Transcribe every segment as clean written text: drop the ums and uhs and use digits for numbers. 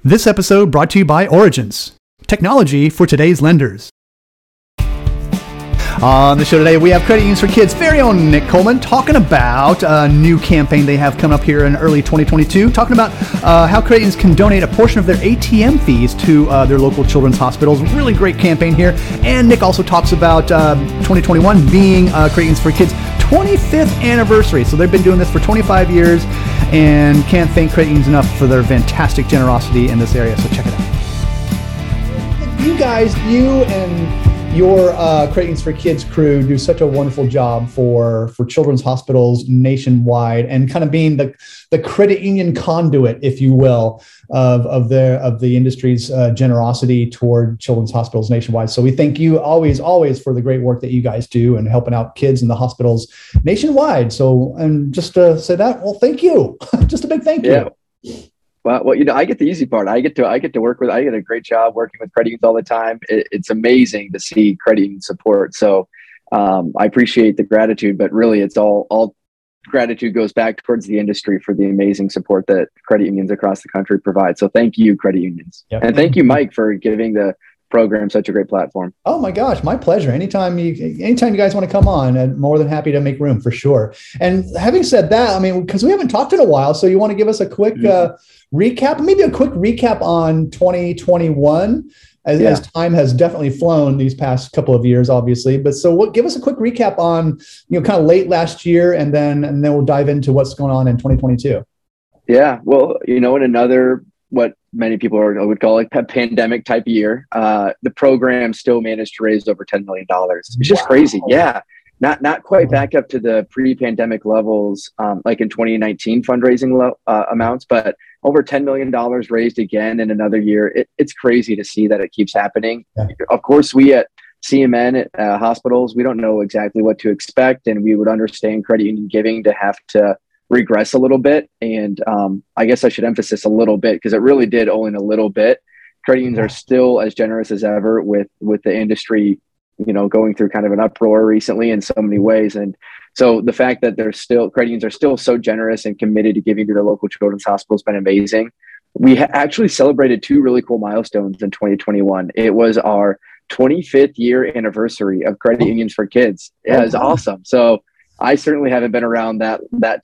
This episode brought to you by Origins, technology for today's lenders. On the show today, we have Credit Unions for Kids' very own Nick Coleman talking about a new campaign they have coming up here in early 2022, talking about how credit unions can donate a portion of their ATM fees to their local children's hospitals. Really great campaign here. And Nick also talks about 2021 being Credit Unions for Kids' 25th anniversary. So they've been doing this for 25 years and can't thank credit unions enough for their fantastic generosity in this area. So check it out. You guys, you and your Credit Unions for Kids crew do such a wonderful job for children's hospitals nationwide, and kind of being the credit union conduit, if you will, of the industry's generosity toward children's hospitals nationwide. So we thank you always for the great work that you guys do and helping out kids in the hospitals nationwide. So, and just to say that, well, thank you. Just a big thank you. Yeah. Well, I get the easy part. I get to work with. I get a great job working with credit unions all the time. It's amazing to see credit union support. So I appreciate the gratitude, but really, it's all gratitude goes back towards the industry for the amazing support that credit unions across the country provide. So thank you, credit unions, and thank you, Mike, for giving the program such a great platform. Oh my gosh, my pleasure. Anytime you guys want to come on, I'm more than happy to make room for sure. And having said that, I mean, because we haven't talked in a while, so you want to give us a quick recap, maybe a quick recap on 2021, as time has definitely flown these past couple of years, obviously. But so give us a quick recap on, kind of late last year, and then we'll dive into what's going on in 2022. Yeah, well, in another, what many people would call like a pandemic type year, the program still managed to raise over $10 million. It's just crazy. Yeah. Not quite back up to the pre-pandemic levels, like in 2019 fundraising amounts, but over $10 million raised again in another year. It's crazy to see that it keeps happening. Yeah. Of course, we at CMN hospitals, we don't know exactly what to expect, and we would understand credit union giving to have to regress a little bit. And I guess I should emphasize a little bit, because it really did only a little bit. Credit unions are still as generous as ever with the industry, going through kind of an uproar recently in so many ways. And so the fact that credit unions are still so generous and committed to giving to their local children's hospitals has been amazing. We actually celebrated two really cool milestones in 2021. It was our 25th year anniversary of Credit Unions for Kids. It was awesome. So I certainly haven't been around that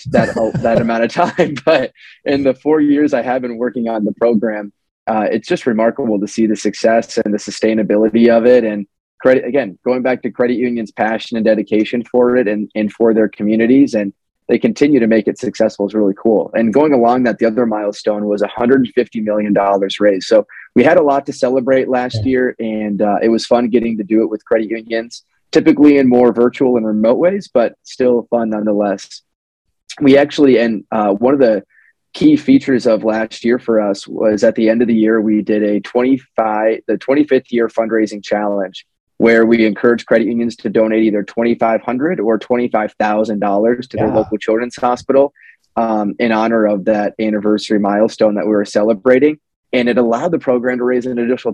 amount of time, but in the 4 years I have been working on the program, it's just remarkable to see the success and the sustainability of it. And going back to credit unions' passion and dedication for it and for their communities, and they continue to make it successful is really cool. And going along that, the other milestone was $150 million raised. So we had a lot to celebrate last year, and it was fun getting to do it with credit unions, typically in more virtual and remote ways, but still fun nonetheless. We actually, and one of the key features of last year for us was at the end of the year, we did the 25th year fundraising challenge, where we encourage credit unions to donate either $2,500 or $25,000 to their local children's hospital in honor of that anniversary milestone that we were celebrating. And it allowed the program to raise an additional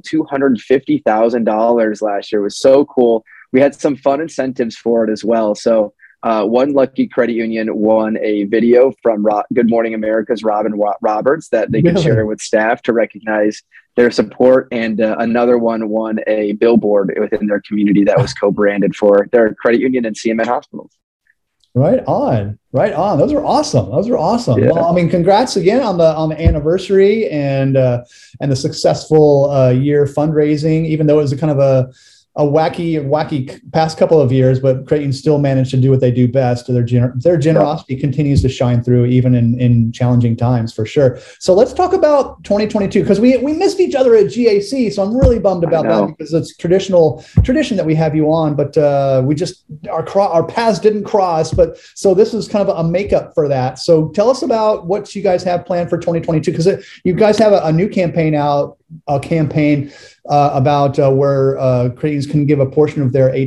$250,000 last year. It was so cool. We had some fun incentives for it as well. So one lucky credit union won a video from Good Morning America's Robin Roberts that they could share with staff to recognize their support. And another one won a billboard within their community that was co-branded for their credit union and CMN hospitals. Right on. Those are awesome. Yeah. Well, I mean, congrats again on the anniversary and the successful year fundraising, even though it was a kind of a wacky past couple of years, but credit unions still managed to do what they do best. Their generosity continues to shine through even in challenging times, for sure. So let's talk about 2022, because we missed each other at GAC. So I'm really bummed about that, because it's tradition that we have you on, but we just our paths didn't cross. But so this is kind of a makeup for that. So tell us about what you guys have planned for 2022, because you guys have a new campaign out. About where credit unions can give a portion of their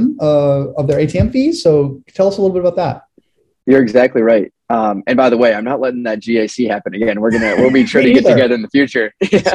ATM fees. So tell us a little bit about that. You're exactly right. And by the way, I'm not letting that GAC happen again. We'll be sure to get together in the future.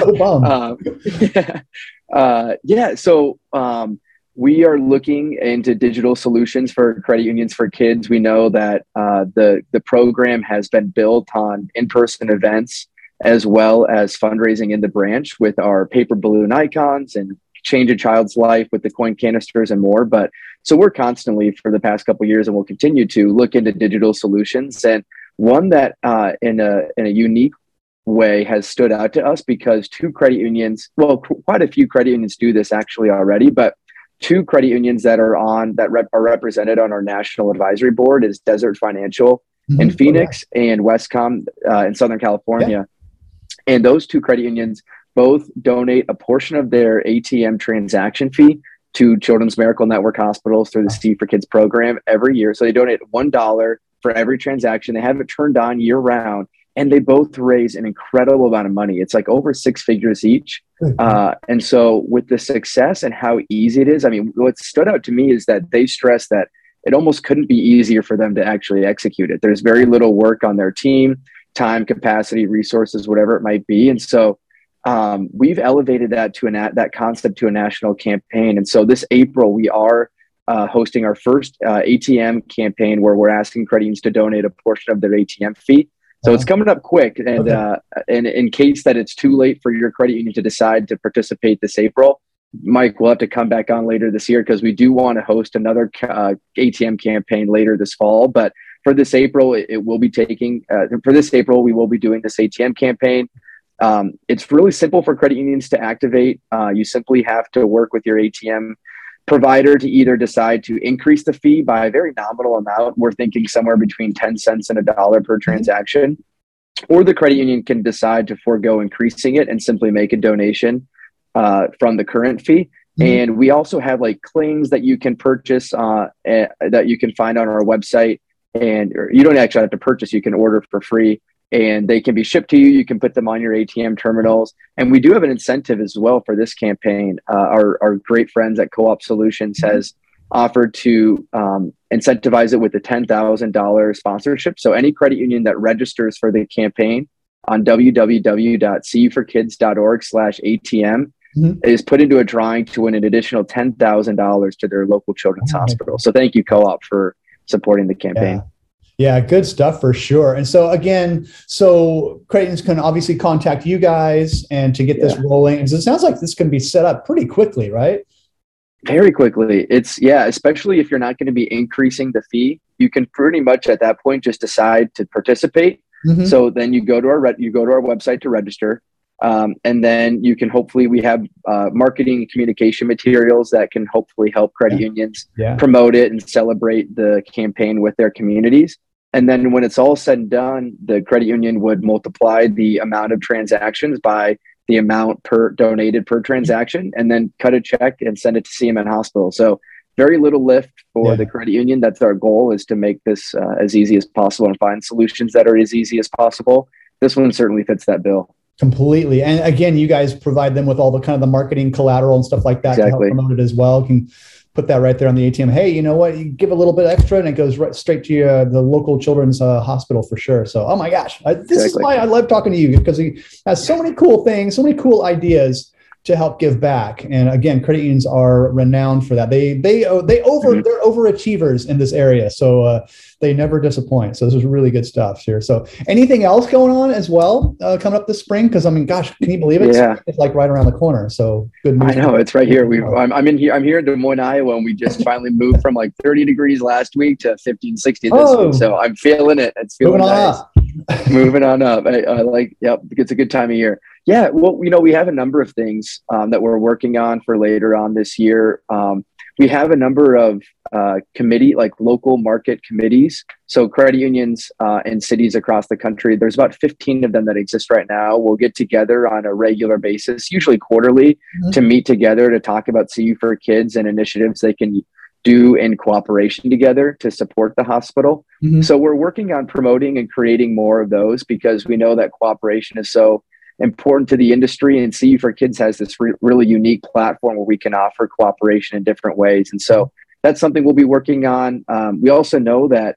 So we are looking into digital solutions for credit unions for kids. We know that the program has been built on in-person events as well as fundraising in the branch with our paper balloon icons and change a child's life with the coin canisters and more. But so we're constantly for the past couple of years, and we'll continue to look into digital solutions. And one that in a unique way has stood out to us because two credit unions, well, quite a few credit unions do this actually already, but two credit unions that are are represented on our national advisory board is Desert Financial in Phoenix and Westcom in Southern California. Yeah. And those two credit unions both donate a portion of their ATM transaction fee to Children's Miracle Network hospitals through the C for Kids program every year. So they donate $1 for every transaction. They have it turned on year round, and they both raise an incredible amount of money. It's like over 6 figures each. And so with the success and how easy it is, I mean, what stood out to me is that they stress that it almost couldn't be easier for them to actually execute it. There's very little work on their team, time, capacity, resources, whatever it might be. And so we've elevated that to that concept to a national campaign. And so this April, we are hosting our first ATM campaign where we're asking credit unions to donate a portion of their ATM fee. So it's coming up quick. And in case that it's too late for your credit union to decide to participate this April, Mike, we'll have to come back on later this year because we do want to host another ATM campaign later this fall. But for this April, we will be doing this ATM campaign. It's really simple for credit unions to activate. You simply have to work with your ATM provider to either decide to increase the fee by a very nominal amount. We're thinking somewhere between 10 cents and $1 per transaction, or the credit union can decide to forego increasing it and simply make a donation from the current fee. And we also have like claims that you can purchase that you can find on our website, and you don't actually have to purchase, you can order for free. And they can be shipped to you. You can put them on your ATM terminals. And we do have an incentive as well for this campaign. Our great friends at Co-op Solutions has offered to incentivize it with a $10,000 sponsorship. So any credit union that registers for the campaign on www.cuforkids.org/ATM is put into a drawing to win an additional $10,000 to their local children's hospital. So thank you, Co-op, for supporting the campaign. Yeah. Yeah, good stuff for sure. And so again, credit unions can obviously contact you guys and to get this rolling. And so it sounds like this can be set up pretty quickly, right? Very quickly. Especially if you're not going to be increasing the fee, you can pretty much at that point just decide to participate. So then you go to our website to register. And then you can we have marketing and communication materials that can hopefully help credit unions promote it and celebrate the campaign with their communities. And then when it's all said and done, the credit union would multiply the amount of transactions by the amount donated per transaction, and then cut a check and send it to CMN Hospital. So very little lift for the credit union. That's our goal, is to make this as easy as possible and find solutions that are as easy as possible. This one certainly fits that bill. Completely. And again, you guys provide them with all the kind of the marketing collateral and stuff like that to help promote it as well. You can put that right there on the ATM. Hey, you know what? You give a little bit extra and it goes right straight to the local children's hospital for sure. So, oh my gosh, this is why I love talking to you, because he has so many cool things, so many cool ideas to help give back. And again, credit unions are renowned for that. They're overachievers in this area. So they never disappoint. So this is really good stuff here. So anything else going on as well coming up this spring? Because I mean, gosh, can you believe it? Yeah. It's like right around the corner. So good news. I know, it's right here. I'm here in Des Moines, Iowa, and we just finally moved from like 30 degrees last week to 50 and 60 this week. So I'm feeling it. It's feeling nice. Moving on up. It's a good time of year. Yeah, well, we have a number of things that we're working on for later on this year. We have a number of local market committees. So credit unions in cities across the country, there's about 15 of them that exist right now. We'll get together on a regular basis, usually quarterly, to meet together to talk about CU for Kids and initiatives they can do in cooperation together to support the hospital. So we're working on promoting and creating more of those, because we know that cooperation is so important to the industry, and CU for Kids has this really unique platform where we can offer cooperation in different ways. And so that's something we'll be working on. We also know that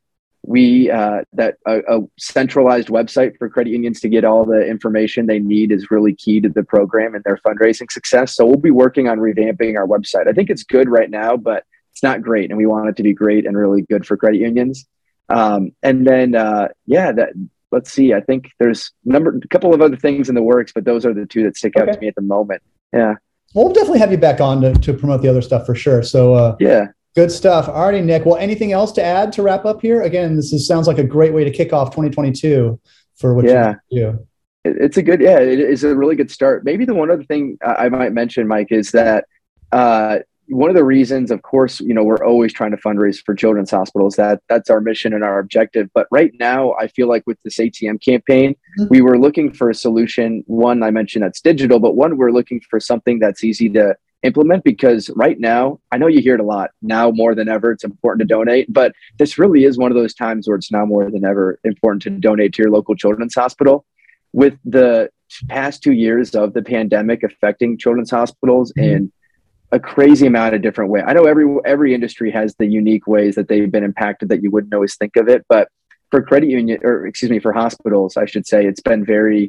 a centralized website for credit unions to get all the information they need is really key to the program and their fundraising success. So we'll be working on revamping our website. I think it's good right now, but it's not great, and we want it to be great and really good for credit unions. let's see. I think there's a couple of other things in the works, but those are the two that stick out to me at the moment. Yeah. Well, we'll definitely have you back on to promote the other stuff for sure. So yeah. Good stuff. Alrighty, Nick. Well, anything else to add to wrap up here? Again, sounds like a great way to kick off 2022 for what you do. It's a good, it is a really good start. Maybe the one other thing I might mention, Mike, is that one of the reasons, of course, we're always trying to fundraise for children's hospitals. That's our mission and our objective. But right now, I feel like with this ATM campaign, we were looking for a solution. One, I mentioned that's digital, but one, we're looking for something that's easy to implement, because right now, I know you hear it a lot, now more than ever, it's important to donate, but this really is one of those times where it's now more than ever important to donate to your local children's hospital. With the past 2 years of the pandemic affecting children's hospitals in a crazy amount of different ways. I know every industry has the unique ways that they've been impacted that you wouldn't always think of it, but for for hospitals, I should say, it's been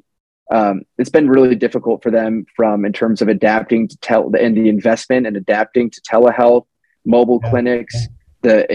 really difficult for them in terms of adapting to the investment and adapting to telehealth, mobile clinics, the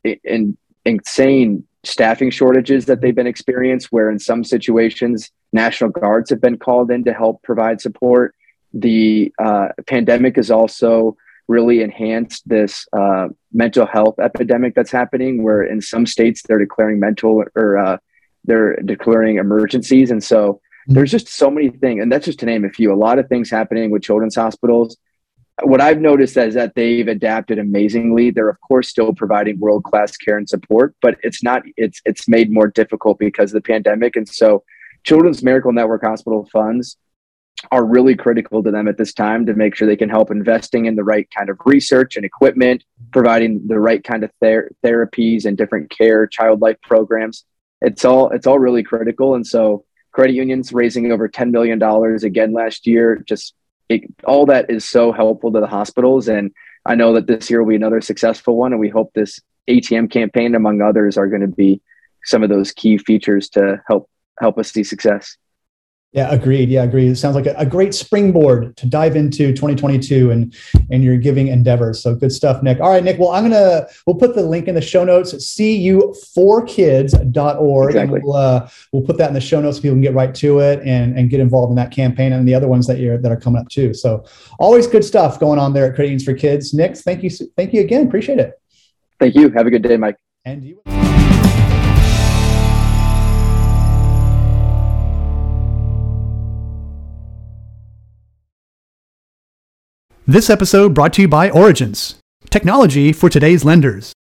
insane staffing shortages that they've been experienced, where in some situations, National Guards have been called in to help provide support. The pandemic has also really enhanced this mental health epidemic that's happening, where in some states they're declaring they're declaring emergencies. And so there's just so many things, and that's just to name a few, a lot of things happening with children's hospitals. What I've noticed is that they've adapted amazingly. They're of course still providing world-class care and support, but it's made more difficult because of the pandemic. And so Children's Miracle Network hospital funds are really critical to them at this time to make sure they can help investing in the right kind of research and equipment, providing the right kind of therapies and different care, child life programs. It's all really critical. And so credit unions raising over $10 million again last year, all that is so helpful to the hospitals. And I know that this year will be another successful one. And we hope this ATM campaign, among others, are going to be some of those key features to help us see success. Yeah, agreed. It sounds like a great springboard to dive into 2022 and your giving endeavors. So good stuff, Nick. All right, Nick. Well, we'll put the link in the show notes, cu4kids.org. Exactly. And we'll put that in the show notes so people can get right to it and get involved in that campaign and the other ones that are coming up too. So always good stuff going on there at Credit Unions for Kids. Nick, thank you again. Appreciate it. Thank you. Have a good day, Mike. And you. This episode brought to you by Origins, technology for today's lenders.